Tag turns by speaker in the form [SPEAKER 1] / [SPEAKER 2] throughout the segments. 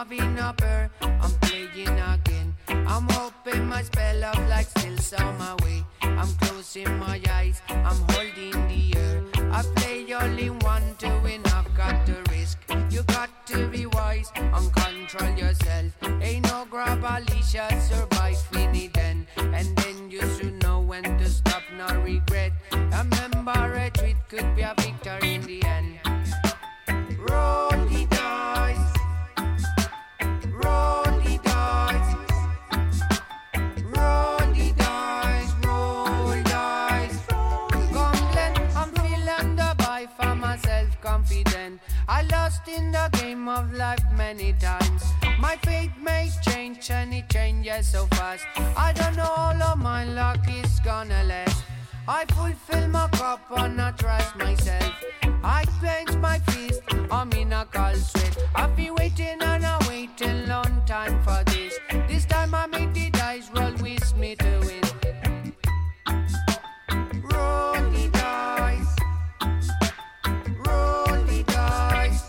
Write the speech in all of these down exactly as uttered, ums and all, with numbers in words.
[SPEAKER 1] having a pair, I'm playing again. I'm hoping my spell of luck still some my way. I'm closing my eyes, I'm holding the air. I play only one to win, I've got to risk. You got to be wise and control yourself. Ain't no grab Alicia, survive Finny then. And then you should know when to stop, no regret. Remember a retreat could be a victory in the end. Roll the dice, roll the dice, roll the dice, roll dice. Gambling, I'm feeling the vibe for myself confident. I lost in the game of life many times. My fate may change and it changes so fast. I don't know all of my luck is gonna last. I fulfill my cup and I trust myself. I clench my fist, I'm in a cold sweat. I've been waiting and I waiting long time for this. This time I make the dice roll with me to win. Roll the dice, roll the dice,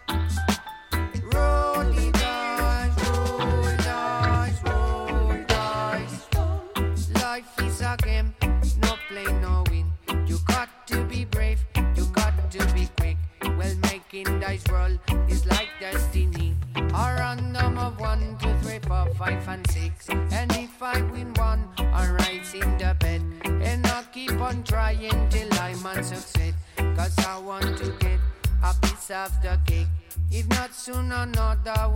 [SPEAKER 1] roll the dice, roll dice, roll dice. Life is a game, no play, no win. You got to be brave, you got to be quick. Well, making dice roll is like destiny. A random of one, two, three, four, five, and six. And if I win one, I rise in the bed. And I keep on trying till I'm on success. Cause I want to get a piece of the cake. If not soon, another.